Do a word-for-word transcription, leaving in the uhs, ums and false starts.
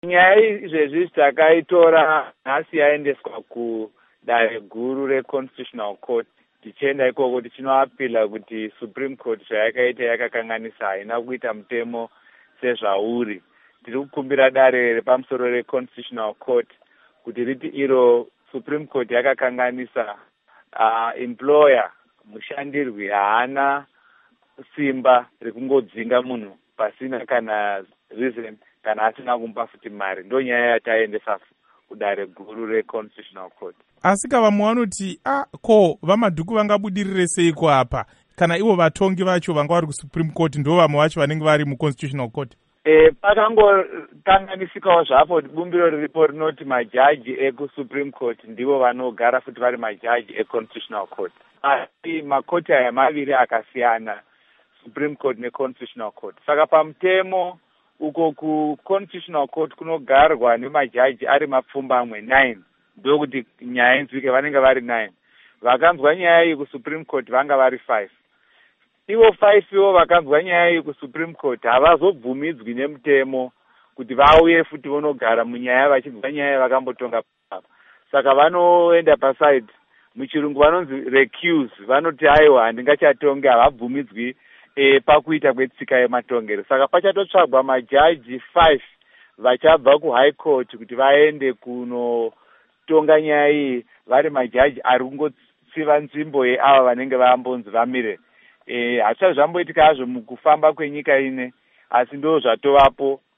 Nyaya izvezvi takaitora nhasi yaendeswa kudare guru reconstitutional court. Tichienda ikoko tichinoapila kuti Supreme Court zvayakaita yakakanganisa haina kuita mutemo sezvauri. Tiri kukumbira dare repamusoro reconstitutional court kuti riti iro Supreme Court yakakanganisa, uh, employer mushandirwi haana simba rekungodzinga munhu pasina kana reason kana asina kumupa futi mari. Ndo nyaya yataendesa kudare guru reconstitutional court. Asi kavamwe vanoti ah ko vamadhuku vangabudirire seiko apa kana ivo vatongi vacho vanga vari kuSupreme Court ndo vamwe vacho vanenge vari muconstitutional court? E, pakangokanganisikawo zvapo bumbiro riripo rinoti majaji ekuSupreme Court ndivo vanogara futi vari majaji econstitutional court. Asi makoti aya maviri akasiyana, Supreme Court neconstitutional court. Saka pamutemo uko kuconstitutional court kunogarwa nemajaji ari mapfumbamwe nine, ndokuti nyaya inzwike vanenge vari nine. Vakanzwa nyaya iyi kuSupreme Court vanga vari five. Ivo five ivo vakanzwa nyaya iyi kuSupreme Court havazobvumidzwi nemutemo kuti vauye futi vonogara munyaya vachinzwa nyaya vakambotonga papa. Saka vanoenda paside, muchirungu vanonzi recuse, vanoti aiwa handingachatonge, havabvumidzwi e, pakuita kwetsika yematongero. Saka pachatotsvagwa majaji five vachabva kuHigh Court kuti vaende kunotonga nyaya iyi vari majaji ari kungotsiva nzvimbo yeava vanenge vambonzi vamire. E, hazvisati zvamboitika hazvo mukufamba kwenyika ine, asi ndo zvatovapo